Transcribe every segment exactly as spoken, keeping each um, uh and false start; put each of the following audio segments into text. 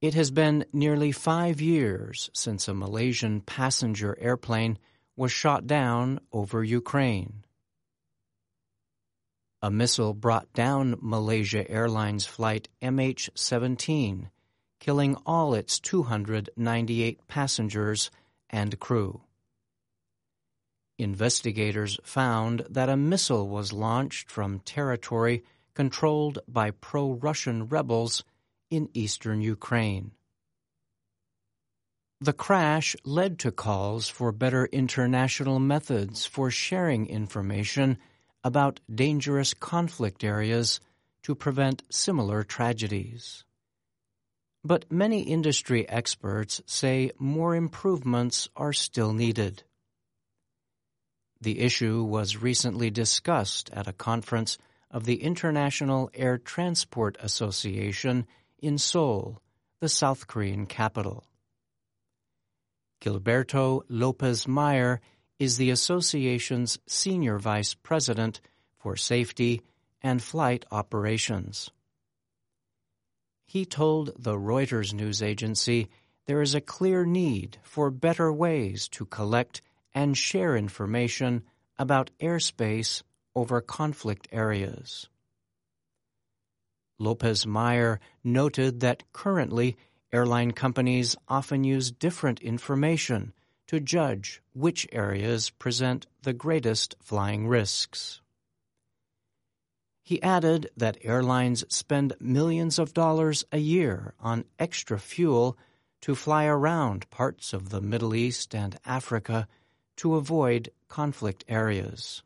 It has been nearly five years since a Malaysian passenger airplane was shot down over Ukraine. A missile brought down Malaysia Airlines flight M H seventeen, killing all its two hundred ninety-eight passengers and crew. Investigators found that a missile was launched from territory controlled by pro-Russian rebels in eastern Ukraine. The crash led to calls for better international methods for sharing information about dangerous conflict areas to prevent similar tragedies. But many industry experts say more improvements are still needed. The issue was recently discussed at a conference of the International Air Transport Association in Seoul, the South Korean capital. Gilberto Lopez Meyer is the association's senior vice president for safety and flight operations. He told the Reuters news agency there is a clear need for better ways to collect and share information about airspace over conflict areas. Lopez Meyer noted that currently airline companies often use different information to judge which areas present the greatest flying risks. He added that airlines spend millions of dollars a year on extra fuel to fly around parts of the Middle East and Africa to avoid conflict areas.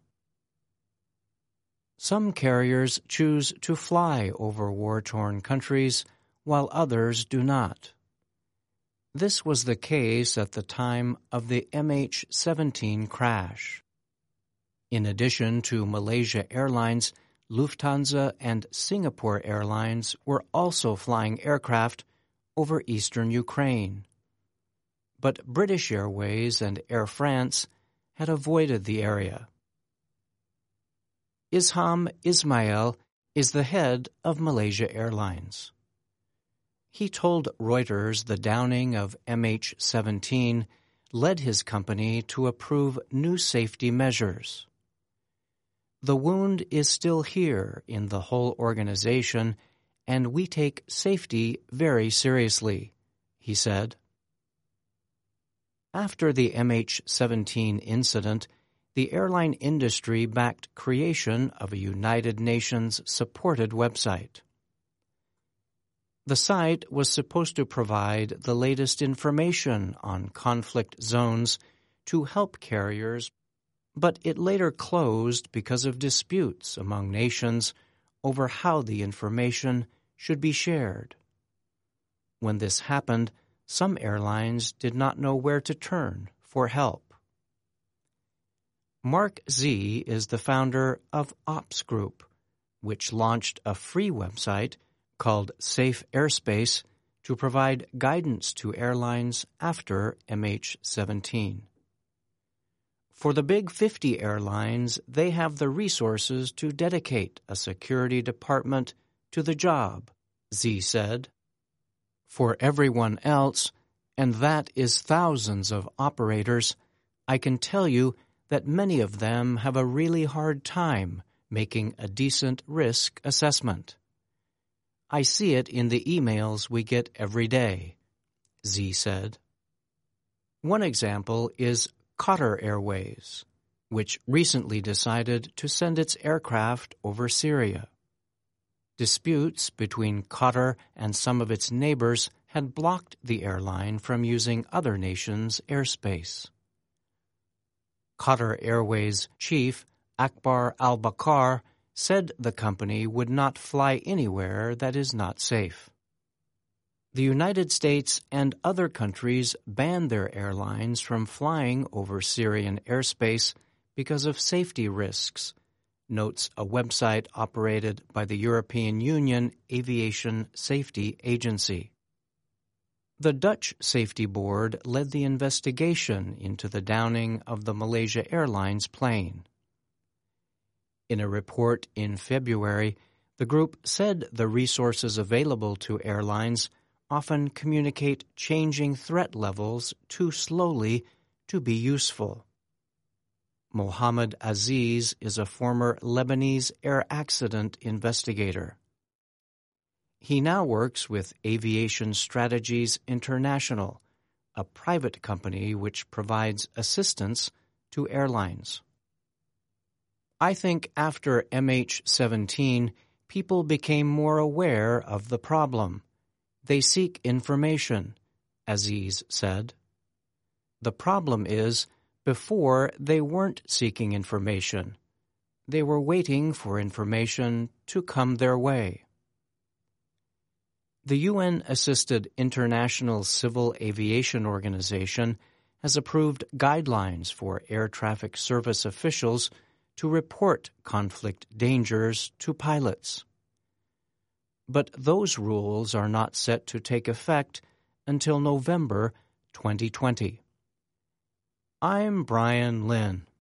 Some carriers choose to fly over war-torn countries, while others do not. This was the case at the time of the M H seventeen crash. In addition to Malaysia Airlines, Lufthansa and Singapore Airlines were also flying aircraft over eastern Ukraine. But British Airways and Air France had avoided the area. Isham Ismail is the head of Malaysia Airlines. He told Reuters the downing of M H seventeen led his company to approve new safety measures. The wound is still here in the whole organization, and we take safety very seriously, he said. After the M H seventeen incident, the airline industry backed creation of a United Nations-supported website. The site was supposed to provide the latest information on conflict zones to help carriers, but it later closed because of disputes among nations over how the information should be shared. When this happened, some airlines did not know where to turn for help. Mark Z is the founder of Ops Group, which launched a free website called Safe Airspace to provide guidance to airlines after M H seventeen. For the Big fifty airlines, they have the resources to dedicate a security department to the job, Z said. For everyone else, and that is thousands of operators, I can tell you that many of them have a really hard time making a decent risk assessment. I see it in the emails we get every day, Z said. One example is Qatar Airways, which recently decided to send its aircraft over Syria. Disputes between Qatar and some of its neighbors had blocked the airline from using other nations' airspace. Qatar Airways chief Akbar al-Bakr said the company would not fly anywhere that is not safe. The United States and other countries banned their airlines from flying over Syrian airspace because of safety risks, notes a website operated by the European Union Aviation Safety Agency. The Dutch Safety Board led the investigation into the downing of the Malaysia Airlines plane. In a report in February, the group said the resources available to airlines often communicate changing threat levels too slowly to be useful. Mohammed Aziz is a former Lebanese air accident investigator. He now works with Aviation Strategies International, a private company which provides assistance to airlines. I think after M H seventeen, people became more aware of the problem. They seek information, Aziz said. The problem is, before they weren't seeking information. They were waiting for information to come their way. The U N-assisted International Civil Aviation Organization has approved guidelines for air traffic service officials to report conflict dangers to pilots. But those rules are not set to take effect until November twenty twenty. I'm Brian Lynn.